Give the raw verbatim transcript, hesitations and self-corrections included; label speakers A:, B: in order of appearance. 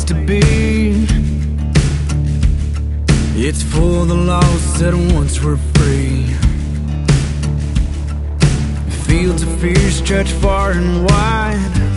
A: to be. It's for the lost that once were free. Fields of fear stretch far and wide.